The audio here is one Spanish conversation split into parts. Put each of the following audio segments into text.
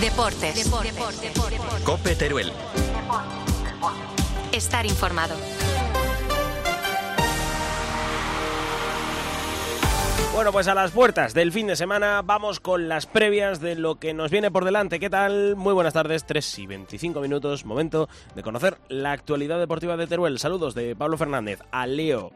Deportes. COPE Teruel. Estar informado. Bueno, pues a las puertas del fin de semana vamos con las previas de lo que nos viene por delante. ¿Qué tal? Muy buenas tardes, 3:25, momento de conocer la actualidad deportiva de Teruel. Saludos de Pablo Fernández a Leo.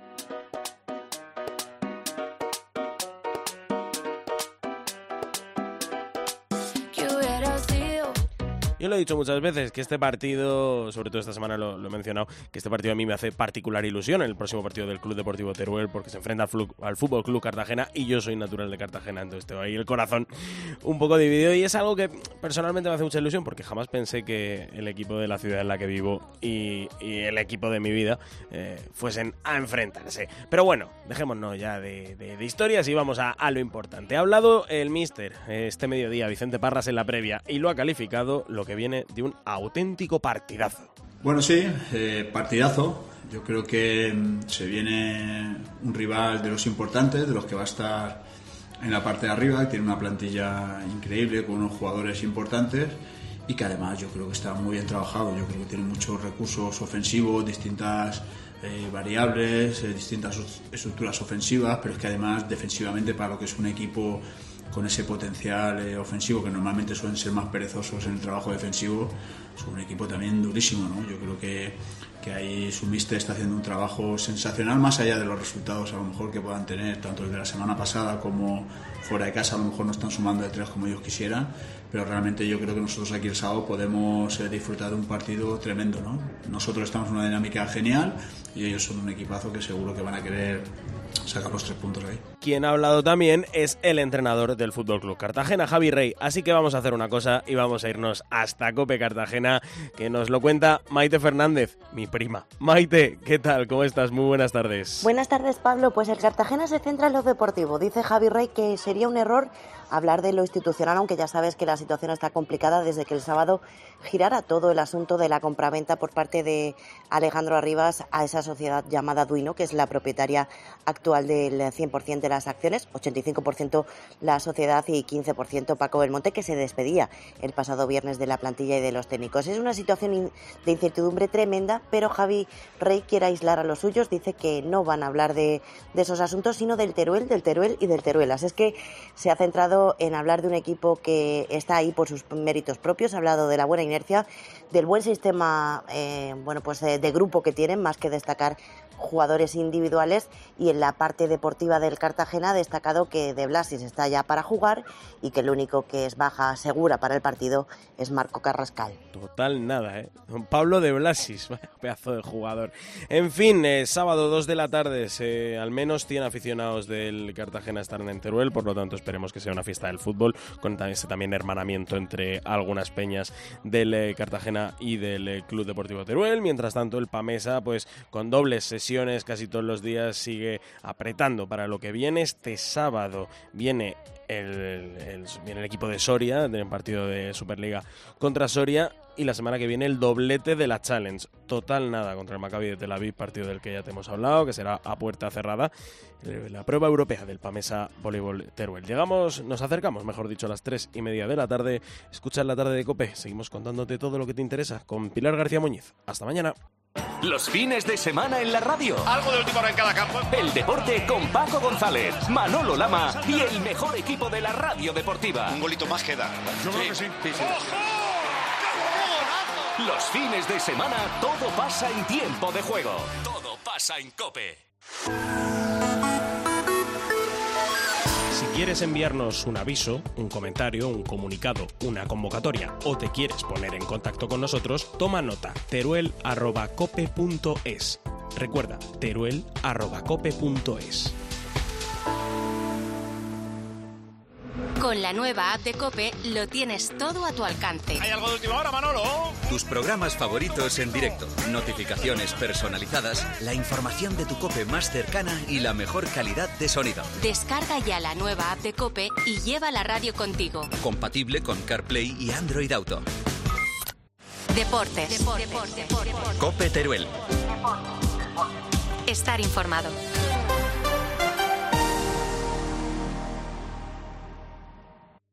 Yo lo he dicho muchas veces, que este partido, sobre todo esta semana lo he mencionado, que este partido a mí me hace particular ilusión, el próximo partido del Club Deportivo Teruel, porque se enfrenta al Fútbol Club Cartagena y yo soy natural de Cartagena, entonces tengo ahí el corazón un poco dividido y es algo que personalmente me hace mucha ilusión porque jamás pensé que el equipo de la ciudad en la que vivo y el equipo de mi vida fuesen a enfrentarse. Pero bueno, dejémonos ya de historias y vamos a lo importante. Ha hablado el míster este mediodía, Vicente Parras, en la previa y lo ha calificado lo que viene de un auténtico partidazo. Bueno, sí, partidazo. Yo creo que se viene un rival de los importantes, de los que va a estar en la parte de arriba, que tiene una plantilla increíble, con unos jugadores importantes y que además yo creo que está muy bien trabajado. Yo creo que tiene muchos recursos ofensivos, distintas variables, distintas estructuras ofensivas, pero es que además defensivamente, para lo que es un equipo con ese potencial ofensivo, que normalmente suelen ser más perezosos en el trabajo defensivo, es un equipo también durísimo, ¿no? Yo creo que ahí su míster está haciendo un trabajo sensacional, más allá de los resultados a lo mejor que puedan tener, tanto el de la semana pasada como fuera de casa. A lo mejor no están sumando de 3 como ellos quisieran, pero realmente yo creo que nosotros aquí el sábado podemos disfrutar de un partido tremendo, ¿no? Nosotros estamos en una dinámica genial y ellos son un equipazo que seguro que van a querer sacar los 3 puntos ahí. Quien ha hablado también es el entrenador del Fútbol Club Cartagena, Javi Rey. Así que vamos a hacer una cosa y vamos a irnos hasta COPE Cartagena, que nos lo cuenta Maite Fernández, mi prima. Maite, ¿qué tal? ¿Cómo estás? Muy buenas tardes. Buenas tardes, Pablo. Pues el Cartagena se centra en lo deportivo. Dice Javi Rey que sería un error hablar de lo institucional, aunque ya sabes que la situación está complicada desde que el sábado girara todo el asunto de la compraventa por parte de Alejandro Arribas a esa sociedad llamada Duino, que es la propietaria actual del 100% de las acciones, 85% la sociedad y 15% Paco Belmonte, que se despedía el pasado viernes de la plantilla y de los técnicos. Es una situación de incertidumbre tremenda, pero Javi Rey quiere aislar a los suyos, dice que no van a hablar de esos asuntos, sino del Teruel y del Teruelas. Es que se ha centrado en hablar de un equipo que está ahí por sus méritos propios, ha hablado de la buena inercia, del buen sistema de grupo que tienen, más que destacar jugadores individuales, y en la parte deportiva del Cartagena ha destacado que De Blasis está ya para jugar y que el único que es baja segura para el partido es Marco Carrascal. Total nada, ¿eh? Don Pablo De Blasis, pedazo de jugador. En fin, sábado 2 de la tarde, al menos 100 aficionados del Cartagena estarán en Teruel, por lo tanto esperemos que sea una fiesta del fútbol, con ese también hermanamiento entre algunas peñas del Cartagena y del Club Deportivo Teruel. Mientras tanto, el Pamesa, pues con dobles sesiones casi todos los días, sigue apretando para lo que viene. Este sábado viene el equipo de Soria, en el partido de Superliga contra Soria, y la semana que viene el doblete de la Challenge. Total nada contra el Maccabi de Tel Aviv, partido del que ya te hemos hablado, que será a puerta cerrada, la prueba europea del Pamesa Voleibol Teruel. Nos acercamos, mejor dicho, a las 3:30 de la tarde. Escucha la tarde de COPE. Seguimos contándote todo lo que te interesa con Pilar García Muñiz. Hasta mañana. Los fines de semana en la radio. Algo de última hora en cada campo. El deporte con Paco González, Manolo Lama y el mejor equipo de la radio deportiva. Un golito más queda. Yo creo que sí. ¡Ojo! Los fines de semana todo pasa en tiempo de juego. Todo pasa en COPE. Si quieres enviarnos un aviso, un comentario, un comunicado, una convocatoria o te quieres poner en contacto con nosotros, toma nota: teruel@cope.es. Recuerda, teruel@cope.es. Con la nueva app de COPE lo tienes todo a tu alcance. ¿Hay algo de última hora, Manolo? Tus programas favoritos en directo, notificaciones personalizadas, la información de tu COPE más cercana y la mejor calidad de sonido. Descarga ya la nueva app de COPE y lleva la radio contigo. Compatible con CarPlay y Android Auto. Deportes. COPE Teruel. Estar informado.